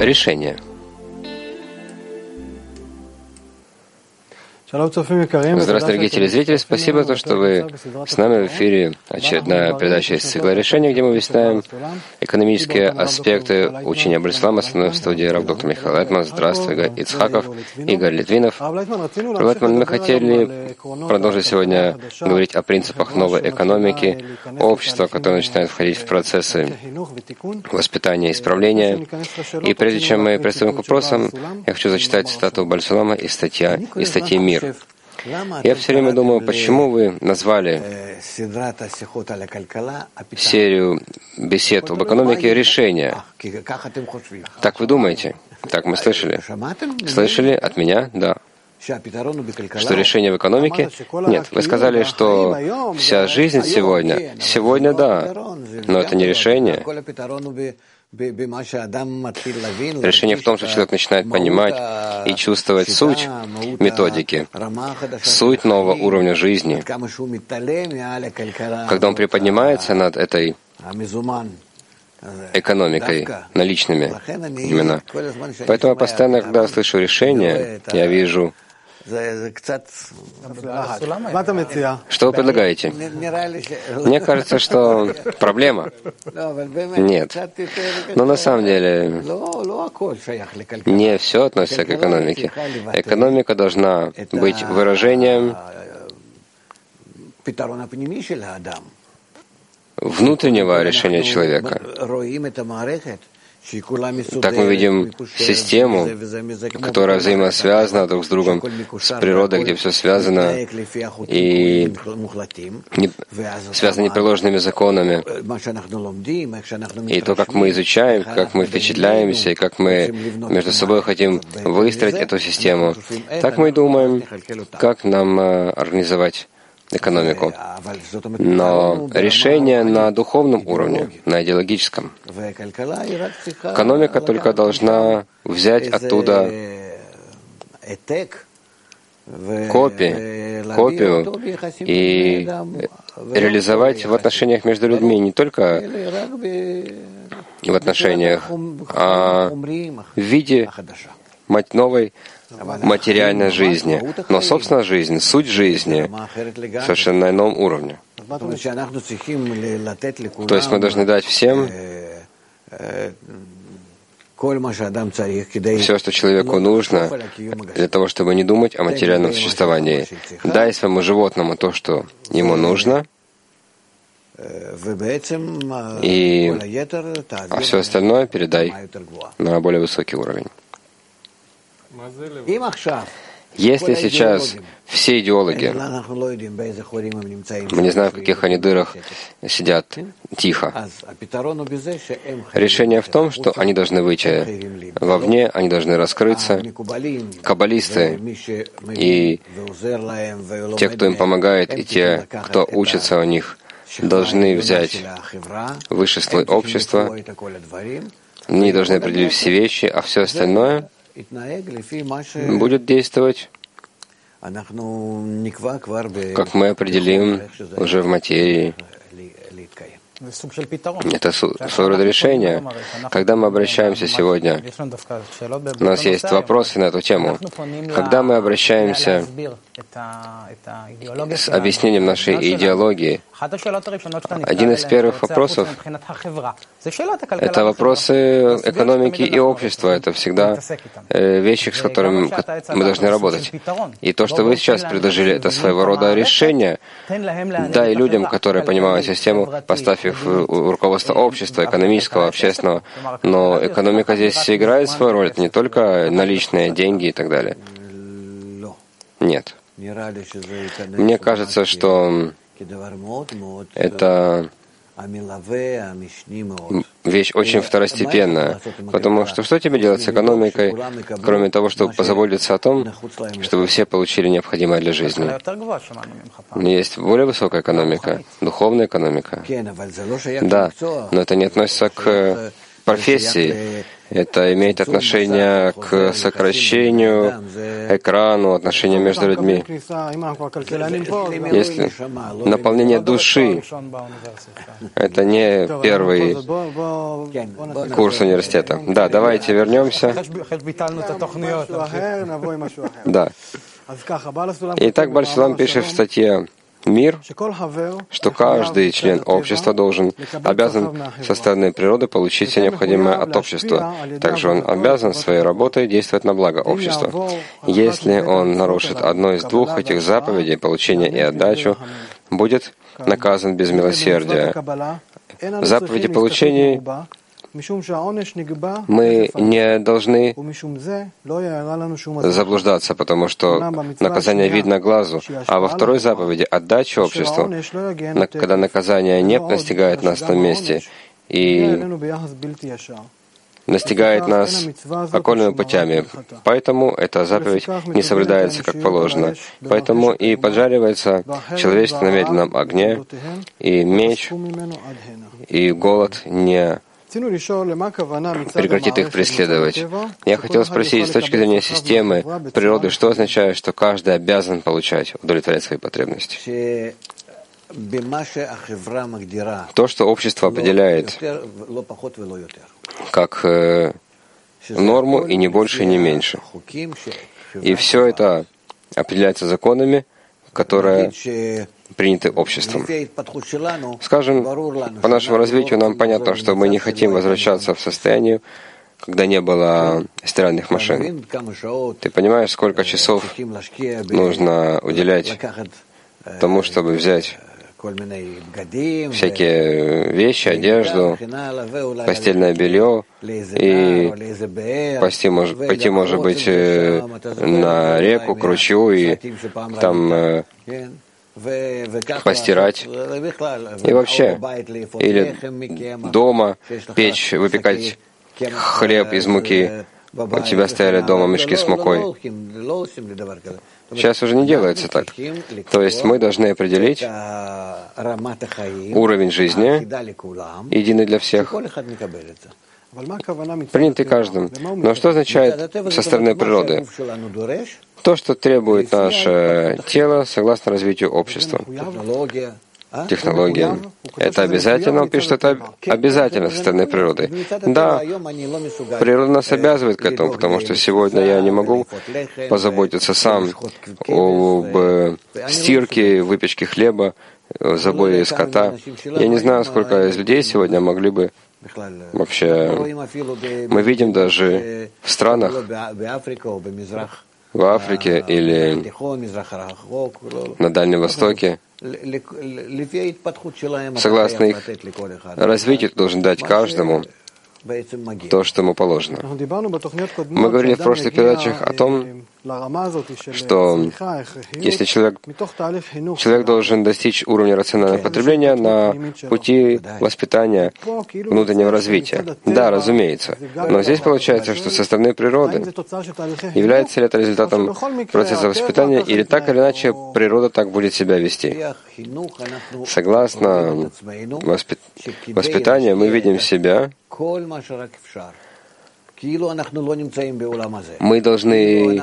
решение. Здравствуйте, дорогие телезрители. Спасибо за то, что вы с нами в эфире. Очередная передача из цикла решений, где мы выясняем экономические аспекты учения об исламе. В студии Рав доктор Михаил Лайтман. Здравствуй, Игорь Ицхаков, Игорь Литвинов. Лайтман, мы хотели продолжить сегодня говорить о принципах новой экономики, общества, которое начинает входить в процессы воспитания и исправления. И прежде чем мы приступим к вопросам, я хочу зачитать цитату Баль-Сулама из статьи «Мир». Я все время думаю, почему вы назвали серию бесед об экономике «Решение». Так вы думаете? Так мы слышали. Слышали от меня? Да. Что решение в экономике? Нет. Вы сказали, что вся жизнь сегодня. Сегодня да. Но это не решение. Решение в том, что человек начинает понимать и чувствовать суть методики, суть нового уровня жизни, когда он приподнимается над этой экономикой, наличными именно. Поэтому я постоянно, когда слышу решение, я вижу... Что вы предлагаете? Мне кажется, что проблема. Нет. Но на самом деле не все относится к экономике. Экономика должна быть выражением внутреннего решения человека. Так мы видим систему, которая взаимосвязана друг с другом, с природой, где все связано, и связано непреложными законами. И то, как мы изучаем, как мы впечатляемся, и как мы между собой хотим выстроить эту систему, так мы и думаем, как нам организовать экономику. Но решение на духовном уровне, на идеологическом. Экономика только должна взять оттуда копию и реализовать в отношениях между людьми, не только в отношениях, а в виде новой материальной жизни. Но, собственно, жизнь, суть жизни совершенно на ином уровне. То есть мы должны дать всем все, что человеку нужно, для того, чтобы не думать о материальном существовании. Дай своему животному то, что ему нужно, а все остальное передай на более высокий уровень. Если сейчас все идеологи, мы не знаем, в каких они дырах сидят тихо, решение в том, что они должны выйти вовне, они должны раскрыться. Каббалисты и те, кто им помогает, и те, кто учится у них, должны взять высший слой общества, они должны определить все вещи, а все остальное будет действовать, как мы определим уже в материи. Это своего рода решение. Когда мы обращаемся сегодня, у нас есть вопросы на эту тему. Когда мы обращаемся с объяснением нашей идеологии, один из первых вопросов — это вопросы экономики и общества. Это всегда вещи, с которыми мы должны работать. И то, что вы сейчас предложили, это своего рода решение. Дай людям, которые понимают систему, поставь их в руководство общества, экономического, общественного. Но экономика здесь играет свою роль. Это не только наличные деньги и так далее. Нет. Мне кажется, что это вещь очень второстепенная, потому что тебе делать с экономикой, кроме того, чтобы позаботиться о том, чтобы все получили необходимое для жизни? Есть более высокая экономика, духовная экономика. Да, но это не относится к профессии. Это имеет отношение к сокращению экрану, отношения между людьми. Если наполнение души — это не первый курс университета. Да, давайте вернемся. Да. Итак, Бааль Сулам пишет в статье «Мир», что каждый член общества обязан со стороны природы получить все необходимое от общества. Также он обязан своей работой действовать на благо общества. Если он нарушит одно из двух этих заповедей, получение и отдачу, будет наказан без милосердия. В заповеди получений мы не должны заблуждаться, потому что наказание видно глазу. А во второй заповеди «Отдача обществу», когда наказание не настигает нас на месте и настигает нас окольными путями. Поэтому эта заповедь не соблюдается как положено. Поэтому и поджаривается человечество на медленном огне, и меч, и голод не прекратит их преследовать. Я хотел спросить, с точки зрения системы природы, что означает, что каждый обязан получать, удовлетворять свои потребности? То, что общество определяет как норму, и не больше, и не меньше. И все это определяется законами, которые приняты обществом. Скажем, по нашему развитию нам понятно, что мы не хотим возвращаться в состояние, когда не было стиральных машин. Ты понимаешь, сколько часов нужно уделять тому, чтобы взять всякие вещи, одежду, постельное белье, и пойти, может быть, на реку, к ручью, и там постирать. И вообще, или дома печь, выпекать хлеб из муки. У тебя стояли дома мешки с мукой. Сейчас уже не делается так. То есть мы должны определить уровень жизни, единый для всех, принятый каждым. Но что означает со стороны природы? То, что требует наше тело согласно развитию общества. Технология. Это обязательно, он пишет, это обязательно со стороны природы. Да, природа нас обязывает к этому, потому что сегодня я не могу позаботиться сам об стирке, выпечке хлеба, забое скота. Я не знаю, сколько из людей сегодня могли бы вообще... Мы видим даже в странах, в Африке или на Дальнем Востоке, согласно их развитию, ты должен дать каждому то, что ему положено. Мы говорили в прошлых передачах о том, что если человек должен достичь уровня рационального потребления на пути воспитания внутреннего развития. Да, разумеется. Но здесь получается, что со стороны природы является ли это результатом процесса воспитания, или так или иначе природа так будет себя вести. Согласно воспитанию мы видим себя. Мы должны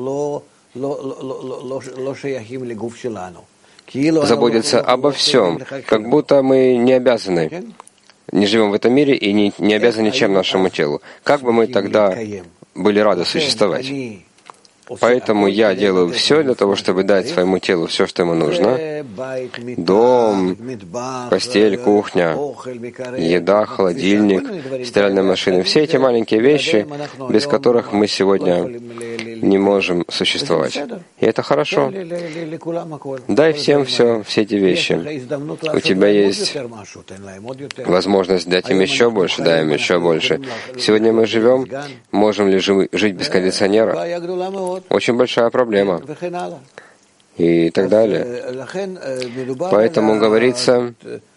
заботиться обо всем, как будто мы не обязаны, не живем в этом мире и не обязаны ничем нашему телу. Как бы мы тогда были рады существовать? Поэтому я делаю все для того, чтобы дать своему телу все, что ему нужно. Дом, постель, кухня, еда, холодильник, стиральная машина. Все эти маленькие вещи, без которых мы сегодня не можем существовать. И это хорошо. Дай всем все эти вещи. У тебя есть возможность дать им еще больше, дай им еще больше. Сегодня мы живем, можем ли жить без кондиционера? Очень большая проблема. И так далее. Поэтому говорится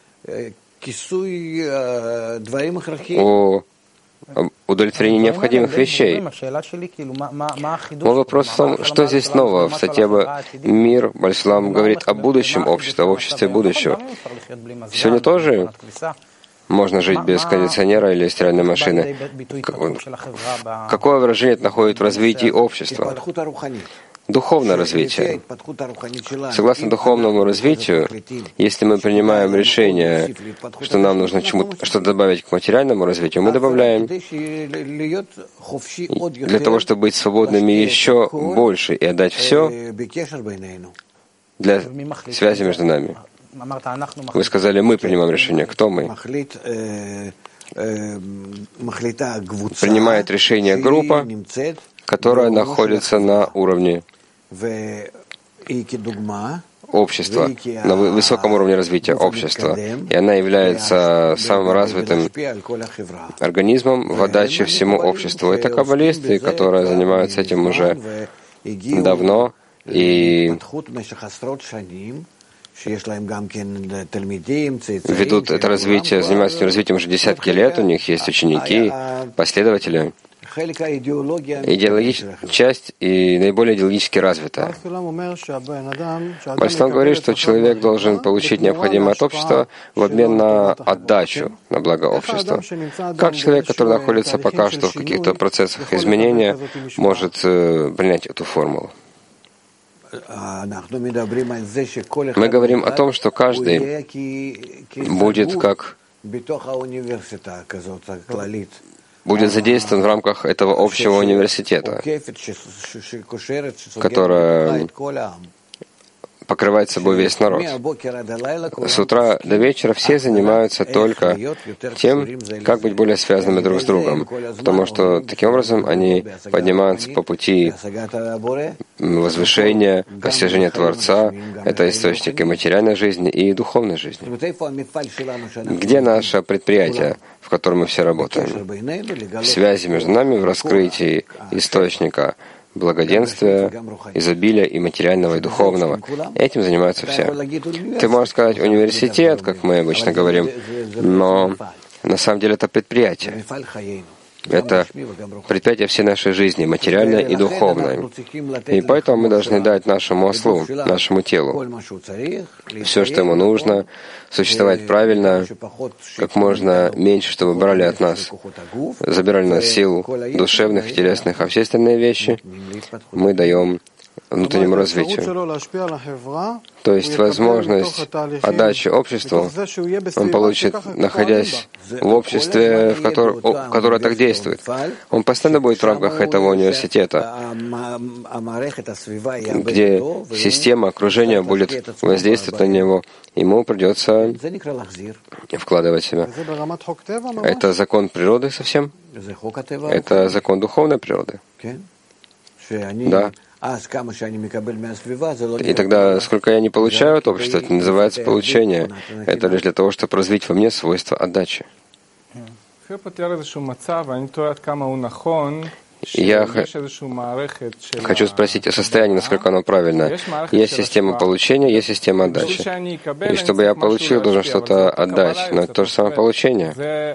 о удовлетворении необходимых вещей. Мой вопрос в том, что здесь нового? В статье «Мир» Бааль Сулам говорит о будущем обществе, о обществе будущего. Сегодня тоже Можно жить без кондиционера или стиральной машины. Какое выражение это находит в развитии общества? Духовное развитие. Согласно духовному развитию, если мы принимаем решение, что нам нужно что-то добавить к материальному развитию, мы добавляем для того, чтобы быть свободными еще больше и отдать все для связи между нами. Вы сказали, мы принимаем решение. Кто мы? Принимает решение группа, которая находится на уровне общества, на высоком уровне развития общества. И она является самым развитым организмом в отдаче всему обществу. Это каббалисты, которые занимаются этим уже давно и ведут это развитие, занимаются этим развитием уже десятки лет, у них есть ученики, последователи. Часть и наиболее идеологически развитая. Бальстам говорит, что человек должен получить необходимое от общества в обмен на отдачу на благо общества. Как человек, который находится пока что в каких-то процессах изменения, может принять эту формулу? Мы говорим о том, что каждый будет задействован в рамках этого общего университета, которое покрывает собой весь народ. С утра до вечера все занимаются только тем, как быть более связанными друг с другом, потому что таким образом они поднимаются по пути возвышения, постижения Творца. Это источник и материальной жизни, и духовной жизни. Где наше предприятие, в котором мы все работаем? В связи между нами, в раскрытии источника благоденствия, изобилия и материального, и духовного. Этим занимаются все. Ты можешь сказать университет, как мы обычно говорим, но на самом деле это предприятие. Это предприятие всей нашей жизни, материальное и духовное. И поэтому мы должны дать нашему ослу, нашему телу, все, что ему нужно, существовать правильно, как можно меньше, чтобы брали от нас, забирали нас сил душевных и телесных, а все остальные вещи мы даем внутреннему развитию. То есть возможность отдачи обществу он получит, находясь в обществе, которое так действует. Он постоянно будет в рамках этого университета, где система окружения будет воздействовать на него. Ему придется вкладывать себя. Это закон природы совсем? Это закон духовной природы? Да. И тогда, сколько я не получаю от общества, это называется получение. Это лишь для того, чтобы развить во мне свойство отдачи. Я хочу спросить о состоянии, насколько оно правильно. Есть система получения, есть система отдачи. И чтобы я получил, должен что-то отдать. Но это то же самое получение.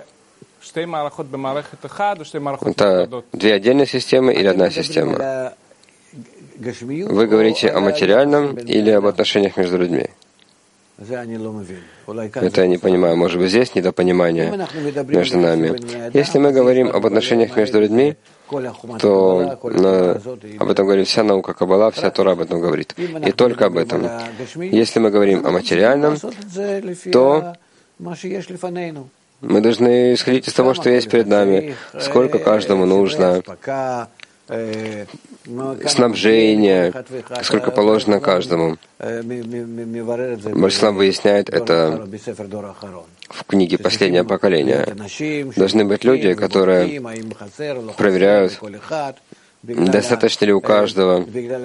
Это две отдельные системы или одна система? Вы говорите о материальном или об отношениях между людьми? Это я не понимаю. Может быть, здесь недопонимание между нами. Если мы говорим об отношениях между людьми, то об этом говорит вся наука Каббала, вся Тора об этом говорит. И только об этом. Если мы говорим о материальном, то мы должны исходить из того, что есть перед нами, сколько каждому нужно, снабжение, сколько положено каждому. Бальслам выясняет это в книге «Последнее поколение». Должны быть люди, которые проверяют, достаточно ли у каждого,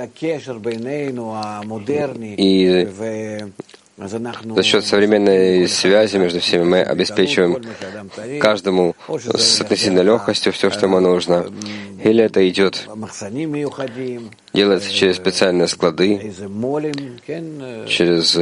и за счет современной связи между всеми мы обеспечиваем каждому с относительной легкостью все, что ему нужно. Или это идет, делается через специальные склады, через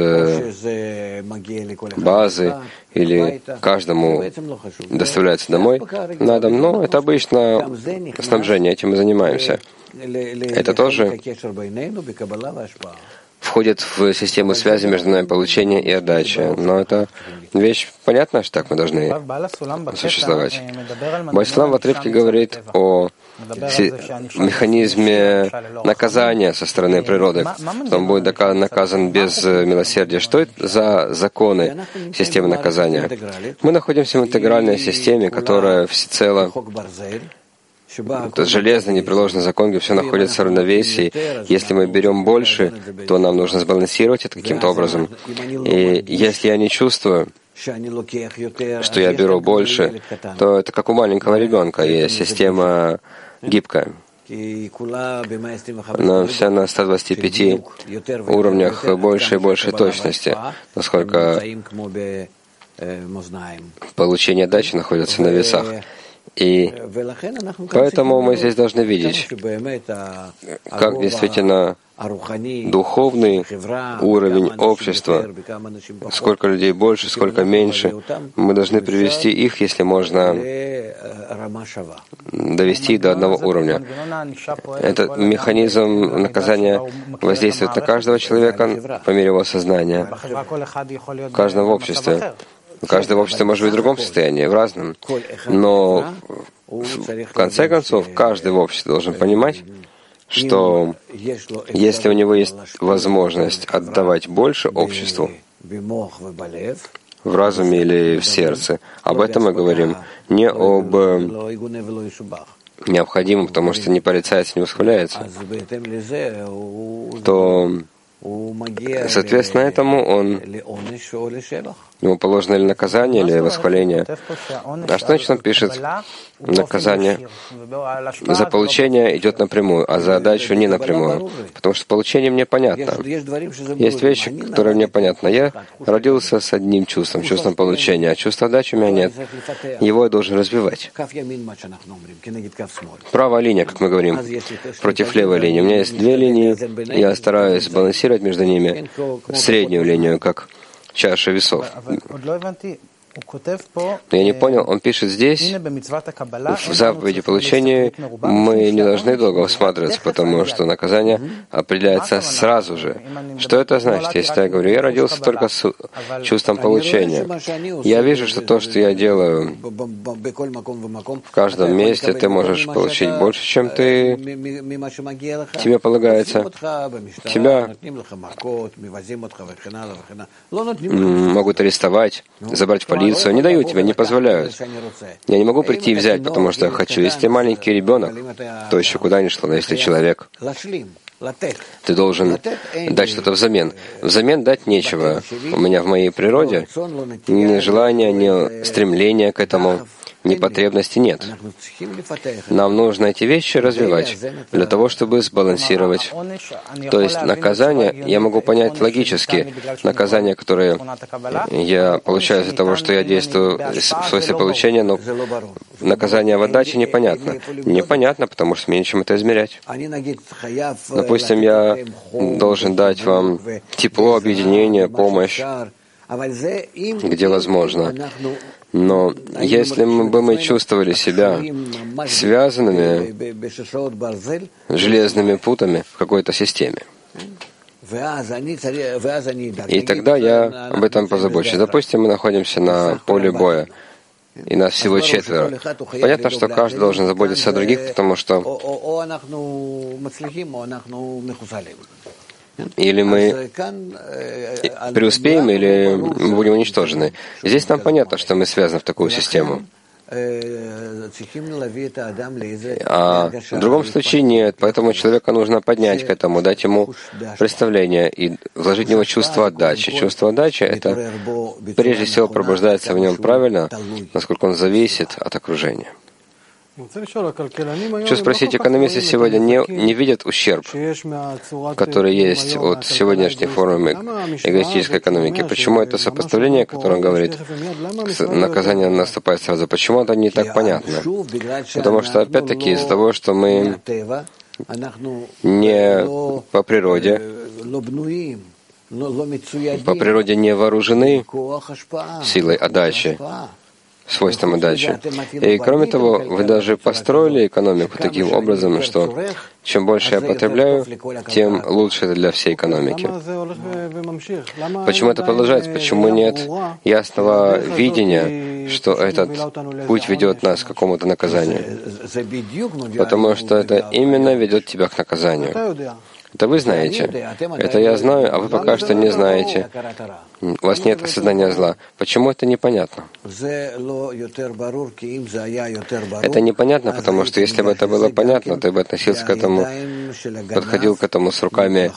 базы, или каждому доставляется домой на дом. Но это обычно снабжение, этим мы занимаемся. Это тоже входит в систему связи между нами получения и отдачи. Но это вещь понятна, что так мы должны существовать. Баал-Сулам в отрывке говорит о механизме наказания со стороны природы. Он будет наказан без милосердия. Что это за законы системы наказания? Мы находимся в интегральной системе, которая всецело это железный непреложный закон, где все находится в равновесии. Если мы берем больше, то нам нужно сбалансировать это каким-то образом. И если я не чувствую, что я беру больше, то это как у маленького ребенка, есть система гибкая. Но вся на 125 уровнях больше и больше точности, насколько получение отдачи находится на весах. И поэтому мы здесь должны видеть, как действительно духовный уровень общества, сколько людей больше, сколько меньше, мы должны привести их, если можно, довести до одного уровня. Этот механизм наказания воздействует на каждого человека по мере его сознания, каждого в обществе. Каждое общество может быть в другом состоянии, в разном. Но в конце концов, каждый в обществе должен понимать, что если у него есть возможность отдавать больше обществу, в разуме или в сердце, об этом мы говорим, не об необходимом, потому что не порицается, не восхваляется, то соответственно этому ему положено или наказание, или восхваление. А что значит он пишет? Наказание за получение идет напрямую, а за отдачу не напрямую. Потому что получение мне понятно. Есть вещи, которые мне понятны. Я родился с одним чувством, чувством получения, а чувства отдачи у меня нет. Его я должен развивать. Правая линия, как мы говорим, против левой линии. У меня есть две линии, я стараюсь балансировать между ними среднюю линию, как чаша весов. Но я не понял, он пишет здесь, в заповеди получения мы не должны долго всматриваться, потому что наказание определяется сразу же. Что это значит? Если я говорю, я родился только с чувством получения. Я вижу, что то, что я делаю в каждом месте, ты можешь получить больше, чем тебе полагается. Тебя могут арестовать, забрать в полицию, не дают тебе, не позволяют. Я не могу прийти и взять, потому что я хочу. Если ты маленький ребенок, то еще куда ни шло, но если человек, ты должен дать что-то взамен. Взамен дать нечего. У меня в моей природе ни желания, ни стремления к этому, ни потребности нет. Нам нужно эти вещи развивать для того, чтобы сбалансировать. То есть наказание я могу понять логически. Наказание, которое я получаю из-за того, что я действую в смысле получения, но наказание в отдаче непонятно. Непонятно, потому что мне нечем это измерять. Допустим, я должен дать вам тепло, объединение, помощь, где возможно. Но если бы мы чувствовали себя связанными железными путами в какой-то системе, и тогда я об этом позабочусь. Допустим, мы находимся на поле боя, и нас всего 4. Понятно, что каждый должен заботиться о других, потому что или мы преуспеем, или мы будем уничтожены. Здесь нам понятно, что мы связаны в такую систему. А в другом случае нет. Поэтому человека нужно поднять к этому, дать ему представление и вложить в него чувство отдачи. Чувство отдачи — это прежде всего пробуждается в нем правильно, насколько он зависит от окружения. Хочу спросить, экономисты сегодня не видят ущерб, который есть от сегодняшней формы эгоистической экономики. Почему это сопоставление, которое он говорит, наказание наступает сразу? Почему это не так понятно? Потому что, опять-таки, из-за того, что мы не по природе не вооружены силой отдачи, свойствам отдачи. И кроме того, вы даже построили экономику таким образом, что чем больше я потребляю, тем лучше это для всей экономики. Почему это продолжается? Почему нет ясного видения, что этот путь ведет нас к какому-то наказанию? Потому что это именно ведет тебя к наказанию. Это вы знаете. Это я знаю, а вы пока что не знаете. У вас нет осознания зла. Почему это непонятно? Это непонятно, потому что если бы это было понятно, ты бы относился к этому, подходил к этому с руками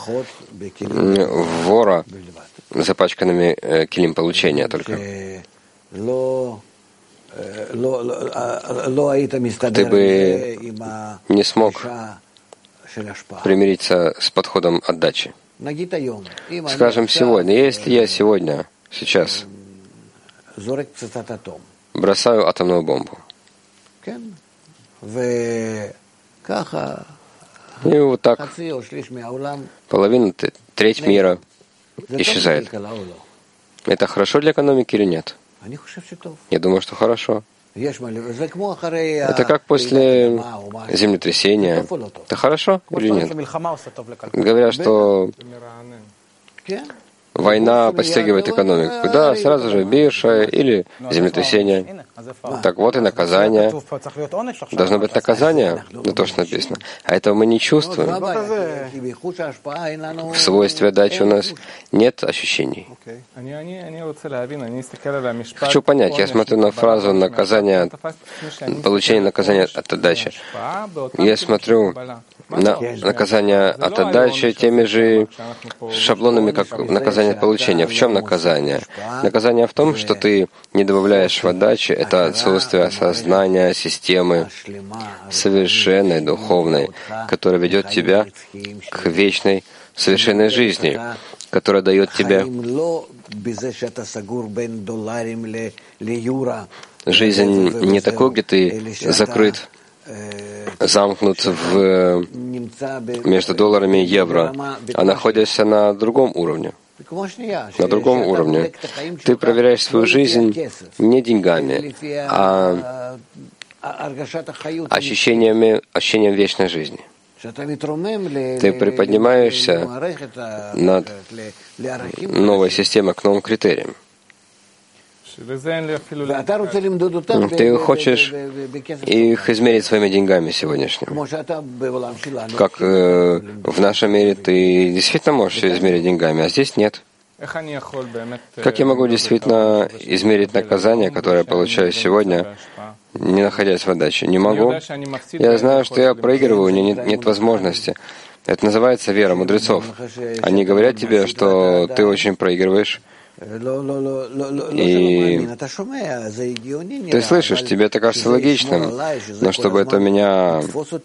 вора, запачканными килим получения только. Ты бы не смог примириться с подходом отдачи. Скажем, сегодня, если я сегодня, сейчас, бросаю атомную бомбу, и вот так половина, треть мира исчезает. Это хорошо для экономики или нет? Я думаю, что хорошо. Это как после землетрясения. Это хорошо или нет? Говорят, что война подстегивает экономику. Да, сразу же биржа или землетрясение. Так вот и наказание. Должно быть наказание, на то, что написано. А этого мы не чувствуем. В свойстве отдачи у нас нет ощущений. Хочу понять, я смотрю на фразу наказание, получение наказания от отдачи. Я смотрю на наказание от отдачи теми же шаблонами, как наказание от получения. В чем наказание? Наказание в том, что ты не добавляешь в отдаче, это отсутствие осознания системы совершенной, духовной, которая ведет тебя к вечной, совершенной жизни, которая дает тебе жизнь не такой, где ты закрыт, замкнут между долларами и евро, а находишься на другом уровне. На другом уровне. Ты проверяешь свою жизнь не деньгами, а ощущением вечной жизни. Ты приподнимаешься над новой системой к новым критериям. Ты хочешь их измерить своими деньгами сегодняшними. Как в нашем мире ты действительно можешь измерить деньгами, а здесь нет. Как я могу действительно измерить наказание, которое я получаю сегодня, не находясь в отдаче? Не могу. Я знаю, что я проигрываю, у меня нет возможности. Это называется вера мудрецов. Они говорят тебе, что ты очень проигрываешь. И ты слышишь, тебе это кажется логичным, но чтобы это меня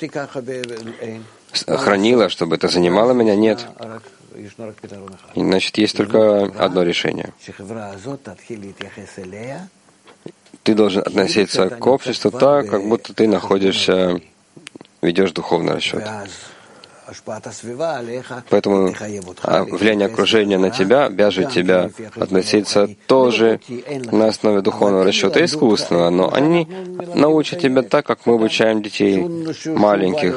хранило, чтобы это занимало меня, нет. Значит, есть только одно решение. Ты должен относиться к обществу так, как будто ты находишься, ведешь духовный расчет. Поэтому влияние окружения на тебя обяжет тебя относиться тоже на основе духовного расчета искусственного, но они научат тебя так, как мы обучаем детей маленьких.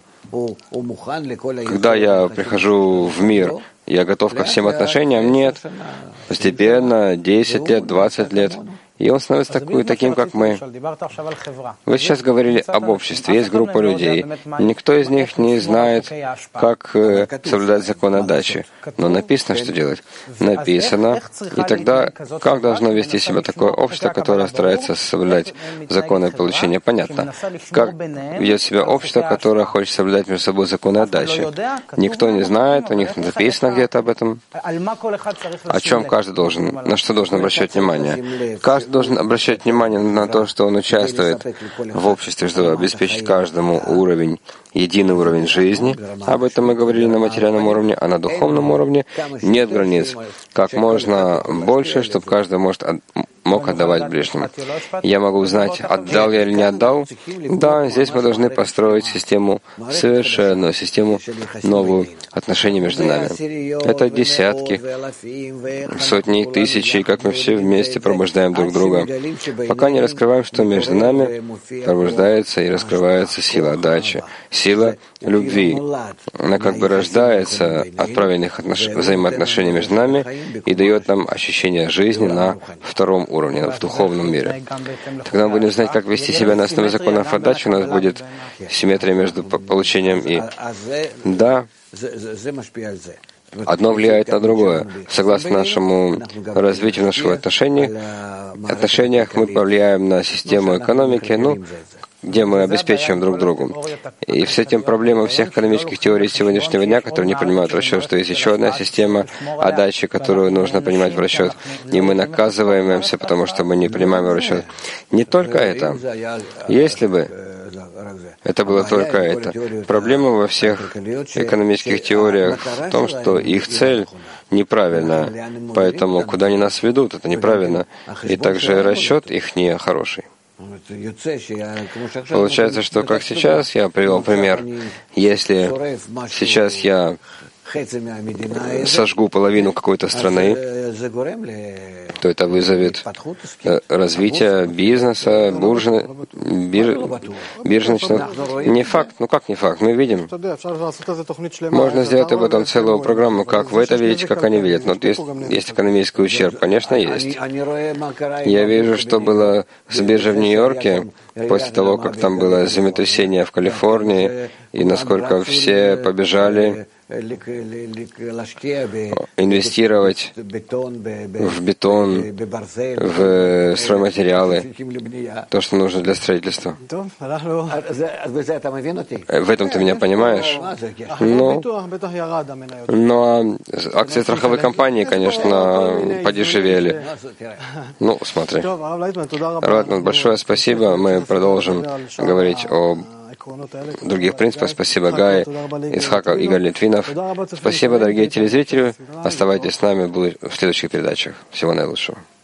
Когда я прихожу в мир, я готов ко всем отношениям? Нет. Постепенно, 10 лет, 20 лет. И он становится таким, как мы. Вы сейчас говорили об обществе. Есть группа людей. Никто из них не знает, как соблюдать закон отдачи. Но написано, что делать. Написано. И тогда, как должно вести себя такое общество, которое старается соблюдать законы получения? Понятно. Как ведет себя общество, которое хочет соблюдать между собой законы отдачи? Никто не знает, у них написано где-то об этом. О чем каждый должен, на что должен обращать внимание? Каждый должен обращать внимание на то, что он участвует в обществе, чтобы обеспечить каждому единый уровень жизни. Об этом мы говорили на материальном уровне, а на духовном уровне нет границ. Как можно больше, чтобы каждый мог отдавать ближнему. Я могу узнать, отдал я или не отдал. Да, здесь мы должны построить систему совершенную, систему новую отношений между нами. Это десятки, сотни, тысячи, как мы все вместе пробуждаем друг друга, пока не раскрываем, что между нами пробуждается и раскрывается сила отдачи, сила любви. Она как бы рождается от правильных взаимоотношений между нами и дает нам ощущение жизни на втором уровне, в духовном мире. Тогда мы будем знать, как вести себя на основе законов отдачи, у нас будет симметрия между получением и «да». Одно влияет на другое. Согласно нашему развитию наших отношениях мы повлияем на систему экономики, где мы обеспечиваем друг другу. И с этим проблема всех экономических теорий сегодняшнего дня, которые не принимают в расчет, что есть еще одна система отдачи, которую нужно принимать в расчет. И мы наказываемся, потому что мы не принимаем в расчет. Не только это. Если бы это было только это. Проблема во всех экономических теориях в том, что их цель неправильная. Поэтому куда они нас ведут, это неправильно. И также расчет их не хороший. Получается, что как сейчас, я привел пример, если сейчас я сожгу половину какой-то страны, то это вызовет развитие бизнеса, биржничного. Не факт, как не факт, мы видим. Можно сделать об этом целую программу, как вы это видите, как они видят. Но есть экономический ущерб, конечно, есть. Я вижу, что было с биржей в Нью-Йорке, после того, как там было землетрясение в Калифорнии, и насколько все побежали инвестировать в бетон, в стройматериалы, то, что нужно для строительства. В этом ты меня понимаешь? Но акции страховой компании, конечно, подешевели. Смотри. Равлайтман, большое спасибо. Мы продолжим говорить о других принципах. Спасибо, Гай, Ицхаков, Игорь Литвинов. Спасибо, дорогие телезрители. Оставайтесь с нами в следующих передачах. Всего наилучшего.